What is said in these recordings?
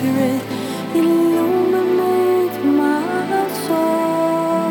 spirit illuminate my soul.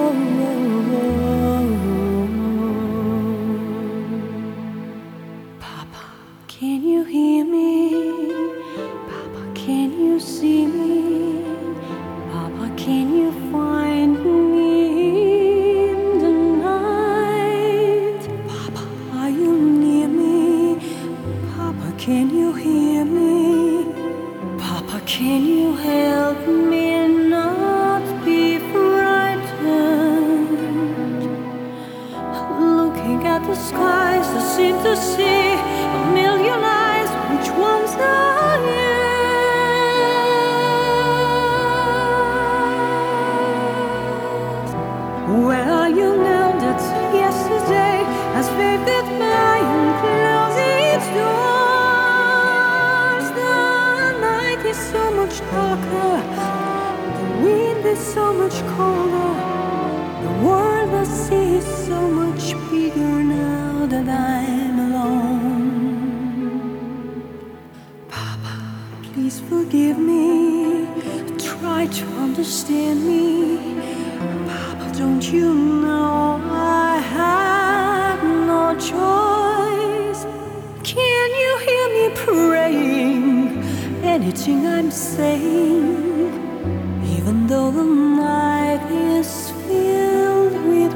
Papa, can you hear me? Papa, can you see me? Papa, can you find me in the night? Papa, are you near me? Papa, can you hear me? Papa, can you help me not be frightened? Looking at the skies, I seem to see a million eyes. Which ones are yours? Where are you now? That's yesterday has faded by and closed its doors. The night is so much darker, the wind is so much colder. The world I see is so much bigger now that I'm alone. Papa, please forgive me. Try to understand me. Papa, don't you know I have no choice? Can you hear me praying anything I'm saying? Even though the night is filled with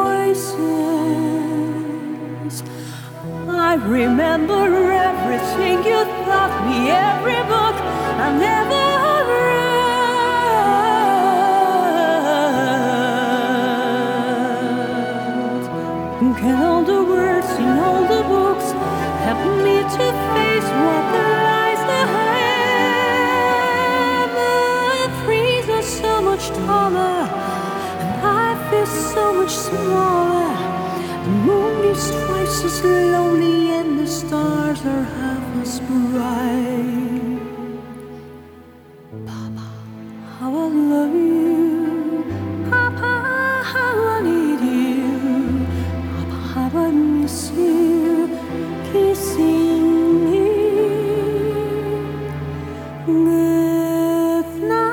voices, I remember everything you taught me, every book I never read. Can all the words in all the books help me to face what lies ahead? The trees are so much taller, and I feel so much smaller. The moon is twice as lonely, and the stars are half as bright. Papa, how I love you. Papa, how I need you. Papa, how I miss you. Kissing me. Good night.